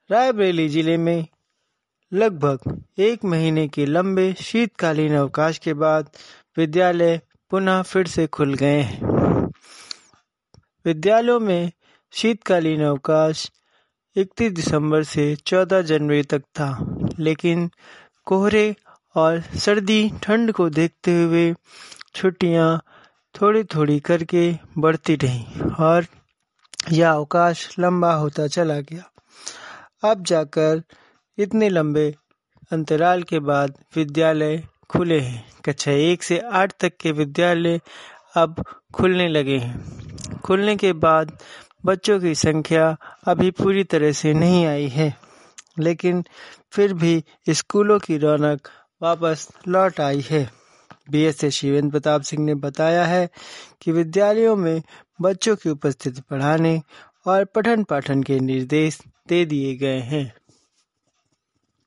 रायबरेली जिले में लगभग 1 महीने के लंबे शीतकालीन अवकाश के बाद विद्यालय पुनः फिर से खुल गए हैं। विद्यालयों में शीतकालीन अवकाश 31 दिसंबर से 14 जनवरी तक था, लेकिन कोहरे और सर्दी ठंड को देखते हुए छुट्टियां थोड़ी थोड़ी करके बढ़ती रहीं और यह अवकाश लंबा होता चला गया। अब जाकर इतने लंबे अंतराल के बाद विद्यालय खुले हैं। कक्षा 1 से 8 तक के विद्यालय अब खुलने लगे हैं। खुलने के बाद बच्चों की संख्या अभी पूरी तरह से नहीं आई है, लेकिन फिर भी स्कूलों की रौनक वापस लौट आई है। बीएसए शिवेंद्र प्रताप सिंह ने बताया है कि विद्यालयों में बच्चों की उपस्थिति बढ़ाने और पठन पाठन के निर्देश दे दिए गए हैं।